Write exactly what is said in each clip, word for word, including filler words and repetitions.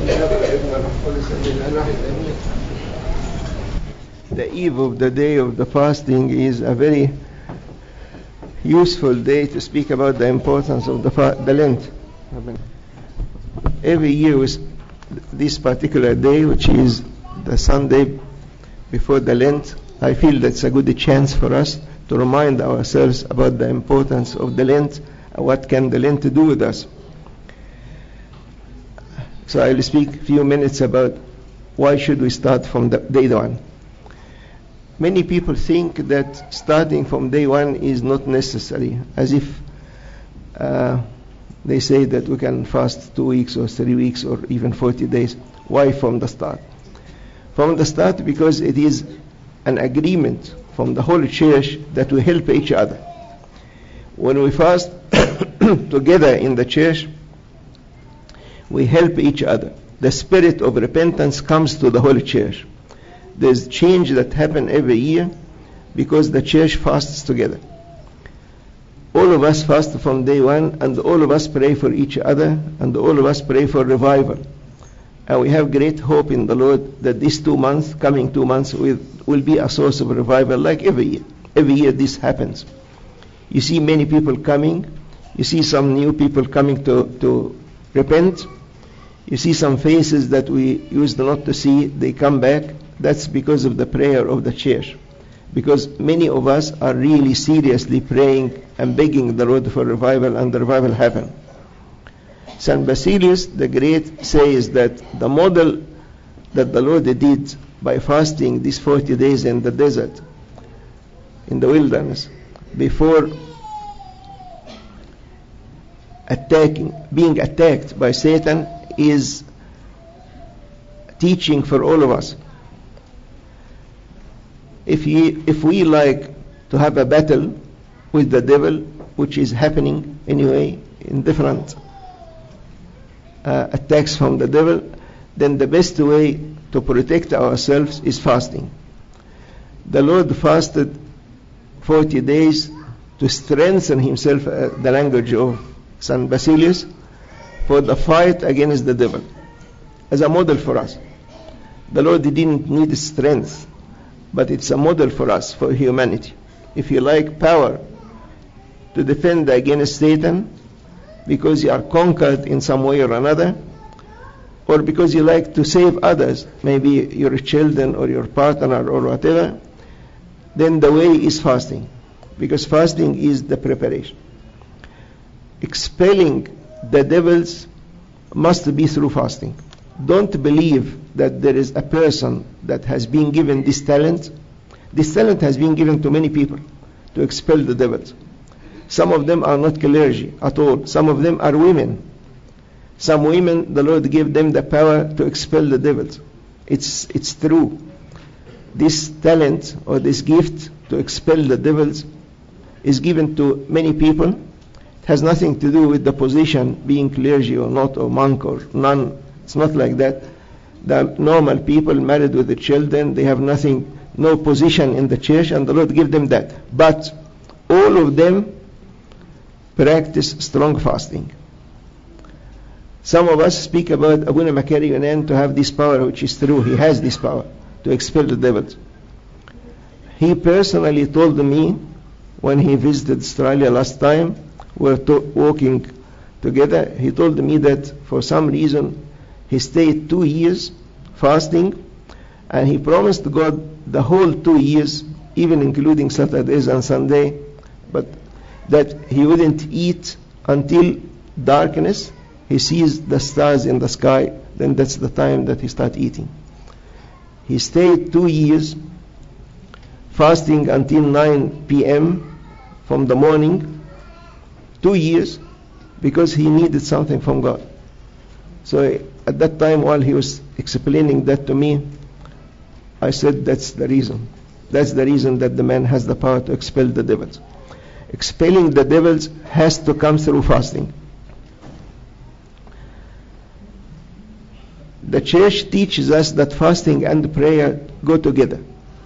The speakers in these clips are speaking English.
The eve of the day of the fasting is a very useful day to speak about the importance of the, fa- the Lent. Every year with this particular day, which is the Sunday before the Lent, I feel that's a good chance for us to remind ourselves about the importance of the Lent and what can the Lent do with us. So I will speak a few minutes about why should we start from the day one. Many people think that starting from day one is not necessary, as if uh, they say that we can fast two weeks or three weeks or even forty days. Why from the start? From the start because it is an agreement from the whole church that we help each other. When we fast together in the church, we help each other. The spirit of repentance comes to the whole church. There's change that happens every year because the church fasts together. All of us fast from day one, and all of us pray for each other, and all of us pray for revival. And we have great hope in the Lord that these two months, coming two months, will, will be a source of revival like every year. Every year this happens. You see many people coming. You see some new people coming to, to repent. You see some faces that we used not to see. They come back. That's because of the prayer of the church. Because many of us are really seriously praying and begging the Lord for revival, and the revival happen. Saint Basilius the Great says that the model that the Lord did by fasting these forty days in the desert, in the wilderness, before attacking, being attacked by Satan, is teaching for all of us. If, he, if we like to have a battle with the devil, which is happening anyway in different uh, attacks from the devil, then the best way to protect ourselves is fasting. The Lord fasted forty days to strengthen himself, uh, the language of Saint Basilius, for the fight against the devil, as a model for us. The Lord didn't need strength, but it's a model for us, for humanity. If you like power to defend against Satan because you are conquered in some way or another, or because you like to save others, maybe your children or your partner or whatever, then the way is fasting, because fasting is the preparation. Expelling the devils must be through fasting. Don't believe that there is a person that has been given this talent. This talent has been given to many people to expel the devils. Some of them are not clergy at all. Some of them are women. Some women, the Lord gave them the power to expel the devils. It's, it's true. This talent or this gift to expel the devils is given to many people. It has nothing to do with the position, being clergy or not, or monk or nun. It's not like that. The normal people married with the children, they have nothing, no position in the church, and the Lord give them that. But all of them practice strong fasting. Some of us speak about Abuna Makari Yunan to have this power, which is true. He has this power to expel the devils. He personally told me when he visited Australia last time, we were to- walking together, he told me that for some reason he stayed two years fasting, and he promised God the whole two years, even including Saturdays and Sunday, but that he wouldn't eat until darkness. He sees the stars in the sky, then that's the time that he starts eating. He stayed two years fasting until nine p.m. from the morning, two years, because he needed something from God. So at that time, while he was explaining that to me, I said, that's the reason. That's the reason that the man has the power to expel the devils. Expelling the devils has to come through fasting. The church teaches us that fasting and prayer go together.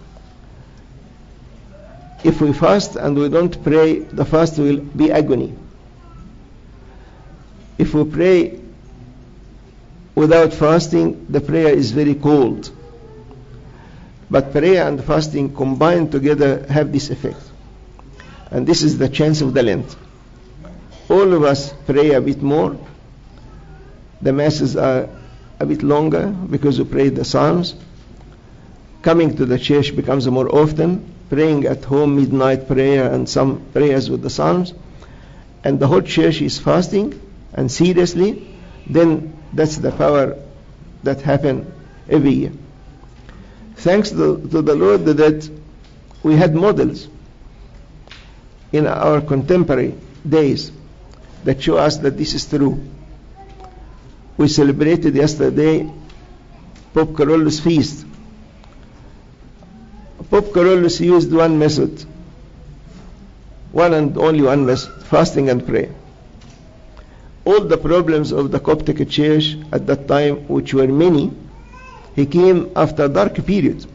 If we fast and we don't pray, the fast will be agony. If we pray without fasting, the prayer is very cold. But prayer and fasting combined together have this effect. And this is the chance of the Lent. All of us pray a bit more. The masses are a bit longer because we pray the Psalms. Coming to the church becomes more often. Praying at home, midnight prayer and some prayers with the Psalms. And the whole church is fasting and seriously. Then that's the power that happens every year. Thanks to, to the Lord that we had models in our contemporary days that show us that this is true. We celebrated yesterday Pope Carolus' feast. Pope Carolus used one method, one and only one method, fasting and prayer. All the problems of the Coptic Church at that time, which were many, he came after a dark period.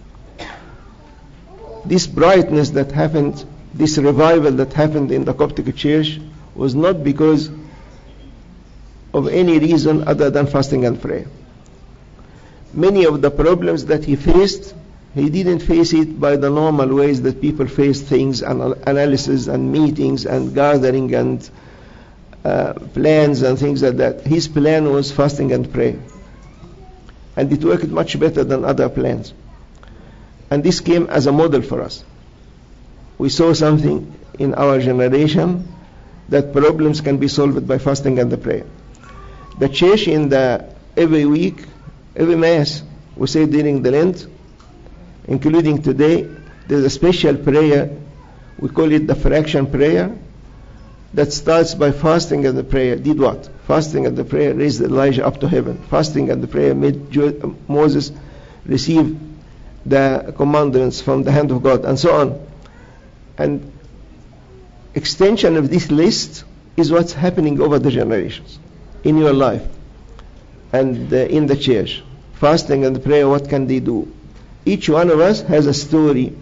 This brightness that happened, this revival that happened in the Coptic Church was not because of any reason other than fasting and prayer. Many of the problems that he faced, he didn't face it by the normal ways that people face things, and analysis and meetings and gathering and uh, plans and things like that. His plan was fasting and prayer. And it worked much better than other plans. And this came as a model for us. We saw something in our generation that problems can be solved by fasting and the prayer. The church in the every week, every mass, we say during the Lent, including today, there's a special prayer. We call it the fraction prayer that starts by fasting and the prayer. Did what? Fasting and the prayer raised Elijah up to heaven. Fasting and the prayer made Jo- Moses receive the commandments from the hand of God, and so on. And extension of this list is what's happening over the generations in your life and uh, in the church. Fasting and prayer, what can they do? Each one of us has a story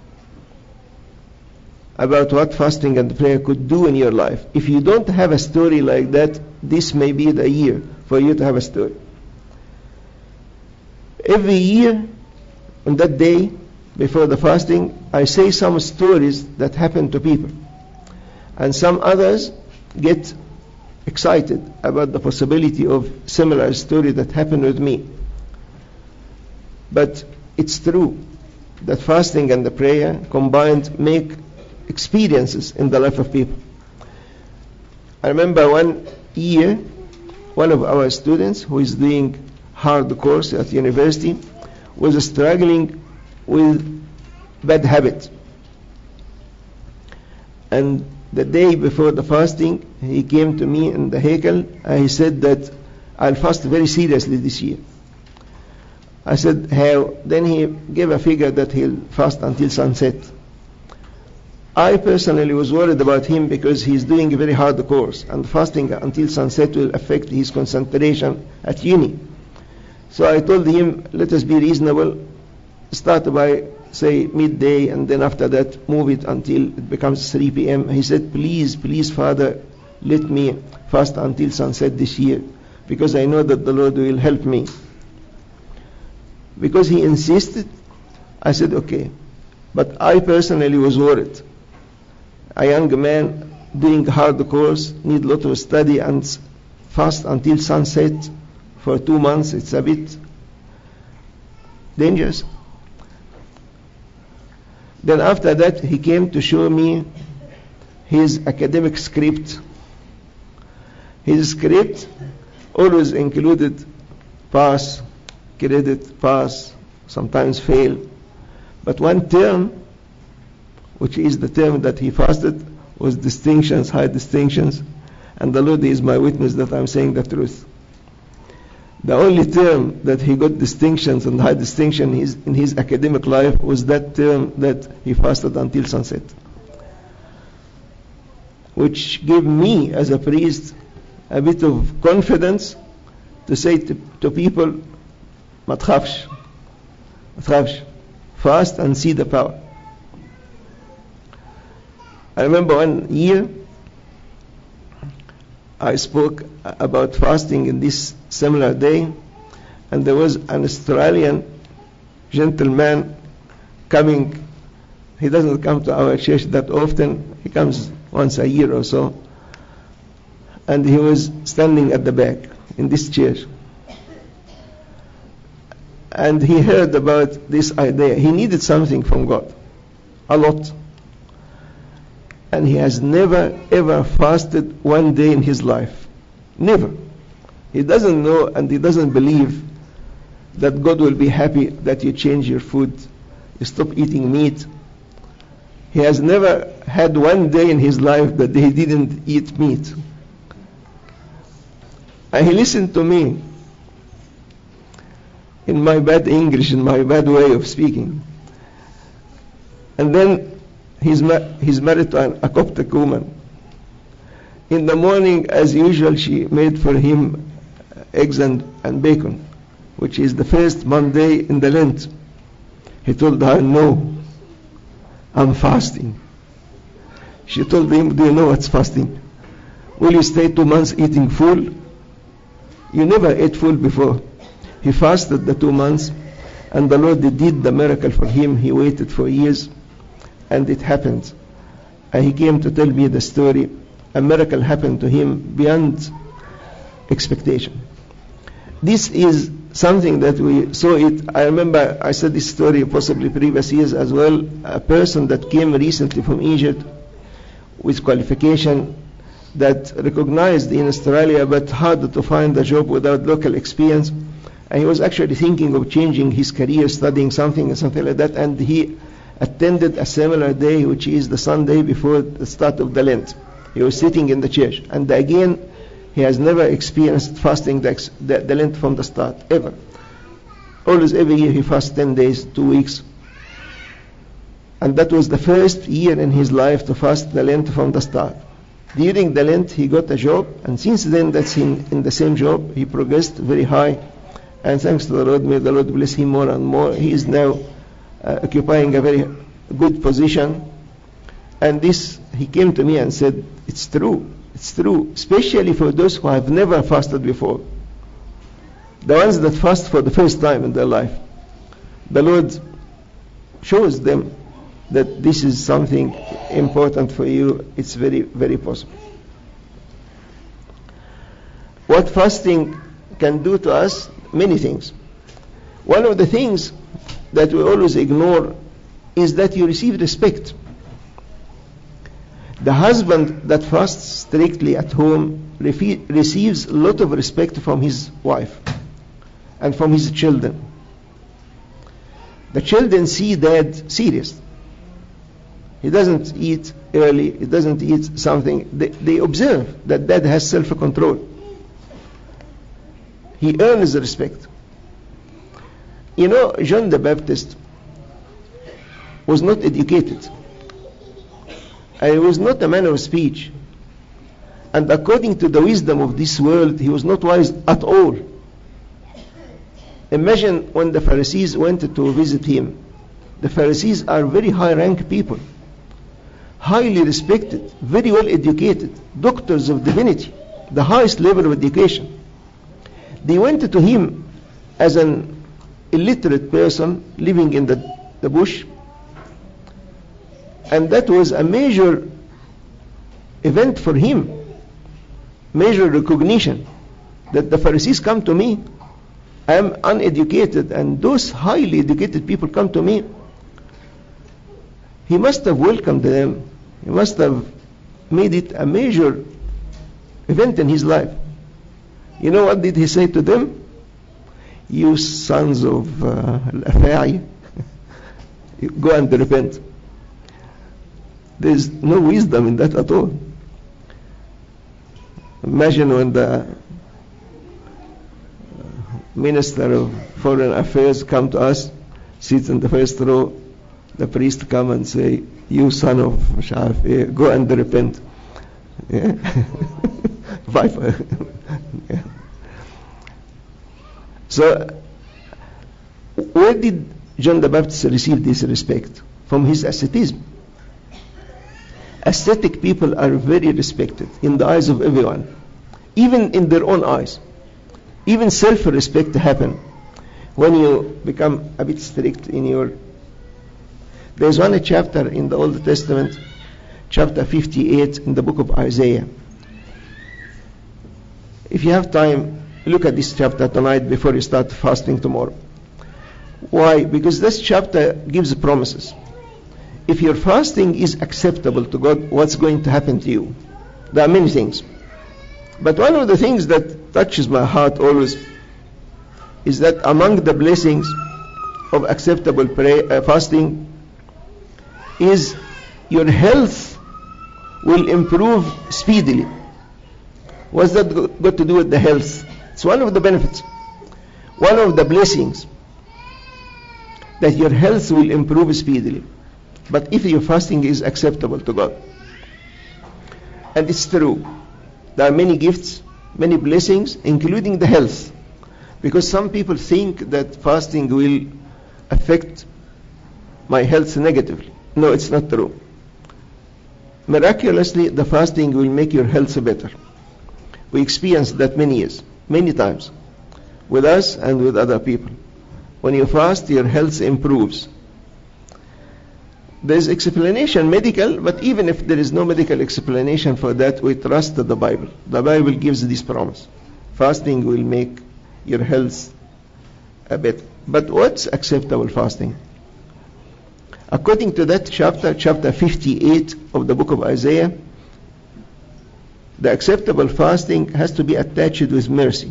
about what fasting and prayer could do in your life. If you don't have a story like that, this may be the year for you to have a story. Every year, on that day, before the fasting, I say some stories that happen to people. And some others get excited about the possibility of similar story that happened with me. But it's true that fasting and the prayer combined make experiences in the life of people. I remember one year, one of our students who is doing hard course at university was struggling with bad habits. And the day before the fasting, he came to me in the Heikel and he said that I'll fast very seriously this year. I said, how? Then he gave a figure that he'll fast until sunset. I personally was worried about him because he's doing a very hard course, and fasting until sunset will affect his concentration at uni. So I told him, let us be reasonable, start by, say, midday, and then after that move it until it becomes three p.m. He said, please, please, Father, let me fast until sunset this year, because I know that the Lord will help me. Because he insisted, I said, okay. But I personally was worried. A young man doing hard course, need a lot of study, and fast until sunset for two months, it's a bit dangerous. Then after that, he came to show me his academic script. His script always included pass, credit, pass, sometimes fail. But one term, which is the term that he fasted, was distinctions, high distinctions. And the Lord is my witness that I'm saying the truth. The only term that he got distinctions and high distinction in his, in his academic life was that term that he fasted until sunset, which gave me as a priest a bit of confidence to say to, to people, ما تخافش, ما تخافش, fast and see the power. I remember one year I spoke about fasting in this similar day, and there was an Australian gentleman coming. He doesn't come to our church that often. He comes once a year or so. And he was standing at the back in this church. And he heard about this idea. He needed something from God. A lot. And he has never ever fasted one day in his life. Never. He doesn't know and he doesn't believe that God will be happy that you change your food, you stop eating meat. He has never had one day in his life that he didn't eat meat. And he listened to me in my bad English, in my bad way of speaking. And then he's, ma- he's married to an, a Coptic woman. In the morning, as usual, she made for him eggs and, and bacon, which is the first Monday in the Lent. He told her, no, I'm fasting. She told him, do you know what's fasting? Will you stay two months eating full? You never ate full before. He fasted the two months, and the Lord did the miracle for him. He waited for years, and it happened. And he came to tell me the story. A miracle happened to him beyond expectation. This is something that we saw it. I remember I said this story possibly previous years as well. A person that came recently from Egypt with qualification, that recognized in Australia but hard to find a job without local experience. And he was actually thinking of changing his career, studying something and something like that. And he attended a similar day, which is the Sunday before the start of the Lent. He was sitting in the church. And again, he has never experienced fasting the, the, the Lent from the start, ever. Always, every year, he fasts ten days, two weeks. And that was the first year in his life to fast the Lent from the start. During the Lent, he got a job, and since then, that's in, in the same job. He progressed very high, and thanks to the Lord, may the Lord bless him more and more. He is now uh, occupying a very good position. And this, he came to me and said, it's true, it's true, especially for those who have never fasted before. The ones that fast for the first time in their life. The Lord shows them that this is something important for you. It's very, very possible. What fasting can do to us? Many things. One of the things that we always ignore is that you receive respect. The husband that fasts strictly at home refi- receives a lot of respect from his wife and from his children. The children see dad serious. He doesn't eat early, he doesn't eat something. They, they observe that dad has self-control. He earns respect. You know, John the Baptist was not educated. And he was not a man of speech. And according to the wisdom of this world, he was not wise at all. Imagine when the Pharisees went to visit him. The Pharisees are very high-rank people, highly respected, very well educated, doctors of divinity, the highest level of education. They went to him as an illiterate person living in the, the bush, and that was a major event for him, major recognition, that the Pharisees come to me. I am uneducated, and those highly educated people come to me. He must have welcomed them. He must have made it a major event in his life. You know what did he say to them? You sons of uh, Al-Afai, go and repent. There is no wisdom in that at all. Imagine when the Minister of Foreign Affairs come to us, sits in the first row, the priest come and say, you son of Sha'af, go and repent. Yeah. Yeah. So, where did John the Baptist receive this respect? From his asceticism. Ascetic people are very respected in the eyes of everyone. even in their own eyes. Even self-respect happen when you become a bit strict in your. There's one chapter in the Old Testament, chapter fifty-eight in the book of Isaiah. If you have time, look at this chapter tonight before you start fasting tomorrow. Why? Because this chapter gives promises. If your fasting is acceptable to God, what's going to happen to you? There are many things. But one of the things that touches my heart always is that among the blessings of acceptable pray, uh, fasting is your health will improve speedily. What's that got to do with the health? It's one of the benefits. One of the blessings that your health will improve speedily. But if your fasting is acceptable to God. And it's true. There are many gifts, many blessings, including the health. Because some people think that fasting will affect my health negatively. No, it's not true. Miraculously, the fasting will make your health better. We experienced that many years, many times, with us and with other people. When you fast, your health improves. There's explanation, medical, but even if there is no medical explanation for that, we trust the Bible. The Bible gives this promise. Fasting will make your health a bit. But what's acceptable fasting? According to that chapter, chapter fifty-eight of the book of Isaiah, the acceptable fasting has to be attached with mercy.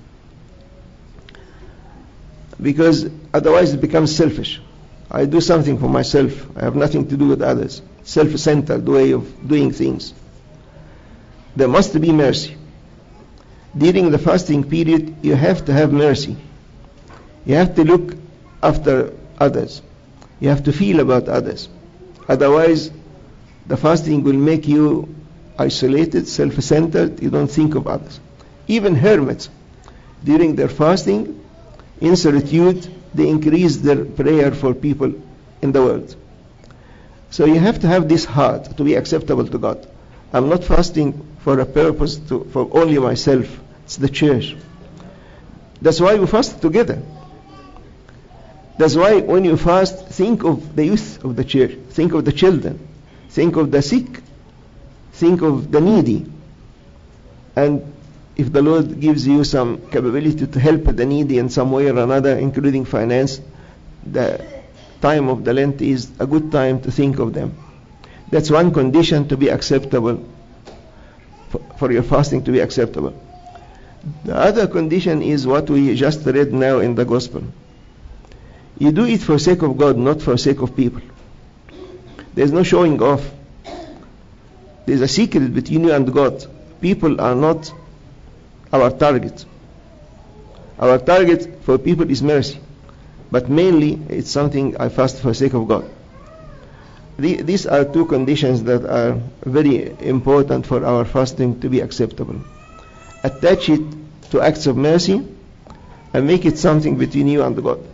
Because otherwise it becomes selfish. I do something for myself. I have nothing to do with others. Self-centered way of doing things. There must be mercy. During the fasting period, you have to have mercy. You have to look after others. You have to feel about others. Otherwise, the fasting will make you isolated, self-centered. You don't think of others. Even hermits, during their fasting, in solitude, they increase their prayer for people in the world. So you have to have this heart to be acceptable to God. I'm not fasting for a purpose to, for only myself. It's the church. That's why we fast together. That's why when you fast, think of the youth of the church. Think of the children. Think of the sick. Think of the needy. And if the Lord gives you some capability to help the needy in some way or another, including finance, the time of the Lent is a good time to think of them. That's one condition to be acceptable, for, for your fasting to be acceptable. The other condition is what we just read now in the Gospel. You do it for sake of God, not for sake of people. There's no showing off. There's a secret between you and God. People are not our target. Our target for people is mercy. But mainly, it's something I fast for the sake of God. The, these are two conditions that are very important for our fasting to be acceptable. Attach it to acts of mercy and make it something between you and God.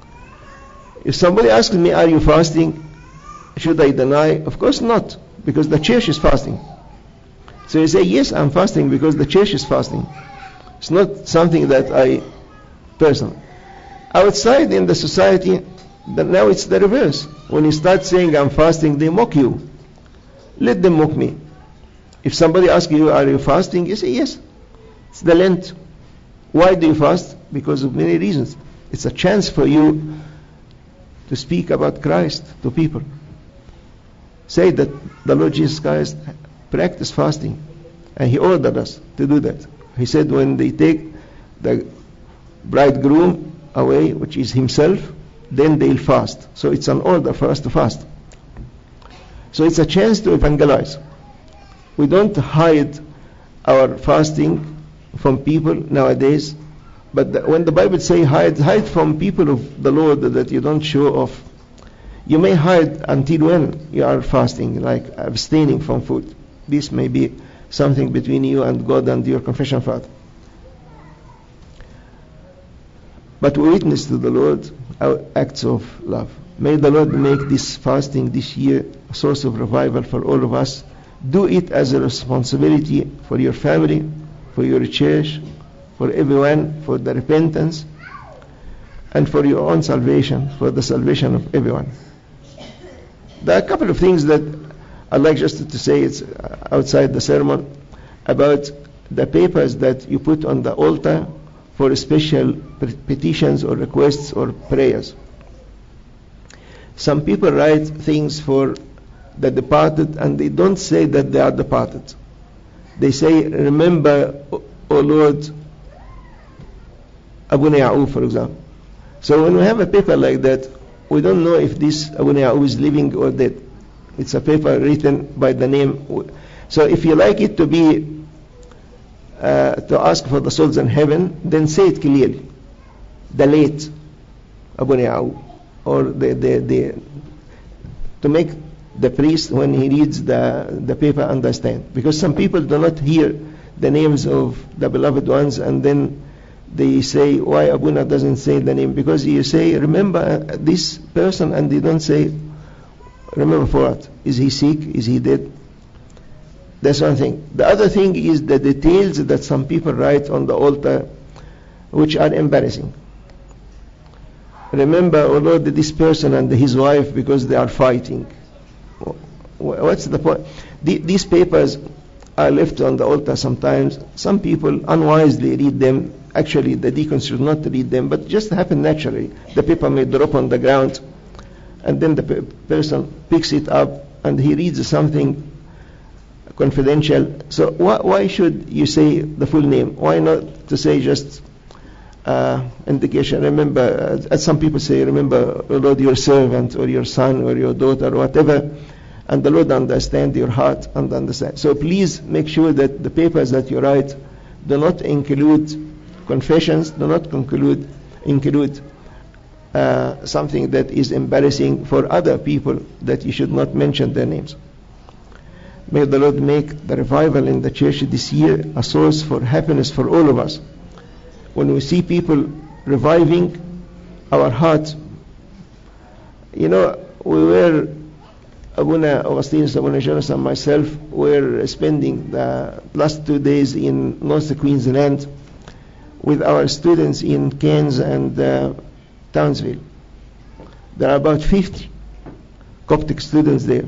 If somebody asks me, are you fasting? Should I deny? Of course not, because the church is fasting. So you say, yes, I'm fasting because the church is fasting. It's not something that I personally. Outside in the society, now it's the reverse. When you start saying I'm fasting, they mock you. Let them mock me. If somebody asks you, are you fasting? You say, yes. It's the Lent. Why do you fast? Because of many reasons. It's a chance for you to speak about Christ to people. Say that the Lord Jesus Christ practiced fasting, and He ordered us to do that. He said when they take the bridegroom away, which is Himself, then they'll fast. So it's an order for us to fast. So it's a chance to evangelize. We don't hide our fasting from people nowadays, but the, when the Bible says hide, hide from people of the Lord that you don't show off. You may hide until when you are fasting, like abstaining from food. This may be something between you and God and your confession father. But we witness to the Lord our acts of love. May the Lord make this fasting this year a source of revival for all of us. Do it as a responsibility for your family, for your church, for everyone, for the repentance, and for your own salvation, for the salvation of everyone. There are a couple of things that I'd like just to say, it's outside the sermon, about the papers that you put on the altar for special petitions or requests or prayers. Some people write things for the departed, and they don't say that they are departed. They say, remember, O Lord, Abuna Ya'ub, for example. So when we have a paper like that, we don't know if this Abuna Ya'ub is living or dead. It's a paper written by the name. So if you like it to be uh, to ask for the souls in heaven, then say it clearly. The late Abuna Ya'ub, or the, the, the to make the priest, when he reads the, the paper, understand. Because some people do not hear the names of the beloved ones, and then they say, why Abuna doesn't say the name? Because you say, remember this person, and they don't say, remember for what? Is he sick? Is he dead? That's one thing. The other thing is the details that some people write on the altar, which are embarrassing. Remember, O Lord, this person and his wife, because they are fighting. What's the point? The, these papers are left on the altar sometimes. Some people unwisely read them. Actually, the deacon should not read them, but just happen naturally. The paper may drop on the ground, and then the pe- person picks it up, and he reads something confidential. So wh- why should you say the full name? Why not to say just uh, indication? Remember, uh, as some people say, remember, O Lord, your servant, or your son, or your daughter, or whatever. And the Lord understand your heart and understand. So please make sure that the papers that you write do not include confessions, do not conclude, include uh, something that is embarrassing for other people, that you should not mention their names. May the Lord make the revival in the church this year a source for happiness for all of us. When we see people reviving, our heart, you know, we were Abuna Augustinus, Abuna Jonas, and myself were spending the last two days in North Queensland with our students in Cairns and uh, Townsville. There are about fifty Coptic students there.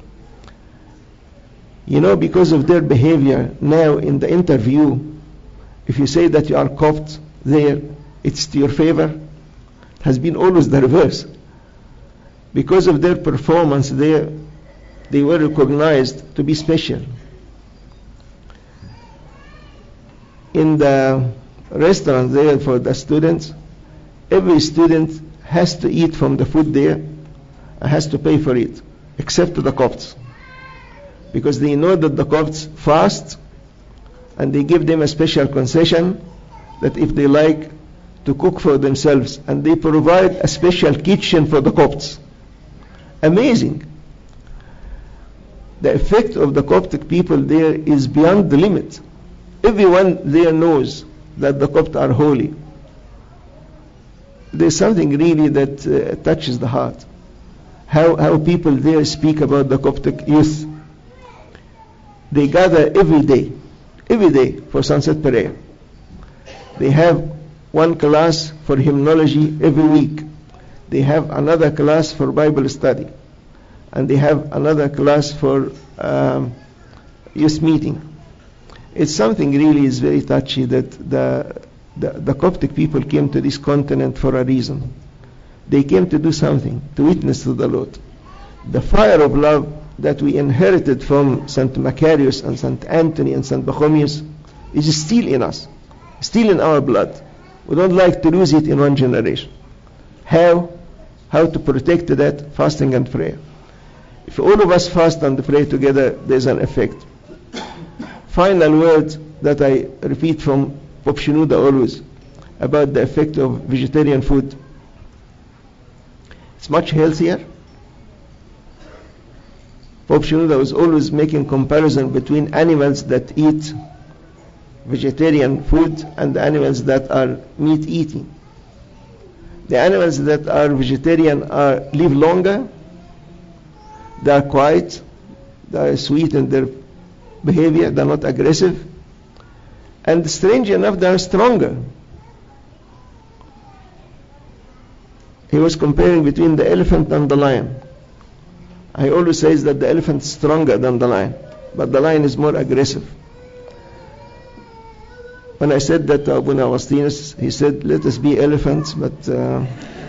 You know, because of their behavior now in the interview, if you say that you are Copt there, it's to your favor. It has been always the reverse. Because of their performance there, they were recognized to be special. In the restaurant there for the students, every student has to eat from the food there and has to pay for it, except the Copts. Because they know that the Copts fast, and they give them a special concession that if they like to cook for themselves, and they provide a special kitchen for the Copts. Amazing. The effect of the Coptic people there is beyond the limit. Everyone there knows that the Copts are holy. There's something really that uh, touches the heart. How, how people there speak about the Coptic youth. They gather every day, every day for sunset prayer. They have one class for hymnology every week. They have another class for Bible study, and they have another class for um, youth meeting. It's something really is very touchy that the, the the Coptic people came to this continent for a reason. They came to do something, to witness to the Lord. The fire of love that we inherited from Saint Macarius and Saint Anthony and Saint Pachomius is still in us, still in our blood. We don't like to lose it in one generation. How? How to protect that? Fasting and prayer. If all of us fast and pray together, there's an effect. Final word that I repeat from Pope Shenouda always about the effect of vegetarian food. It's much healthier. Pope Shenouda was always making comparison between animals that eat vegetarian food and the animals that are meat eating. The animals that are vegetarian are live longer, they are quiet, they are sweet in their behavior, they are not aggressive, And strange enough, they are stronger. He was comparing between the elephant and the lion. I always say that the elephant is stronger than the lion, but the lion is more aggressive. When I said that to Abuna Augustinus, he said, let us be elephants, but uh,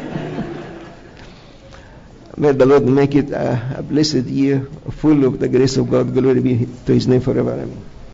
may the Lord make it a, a blessed year, full of the grace of God. Glory be to His name forever. Amen.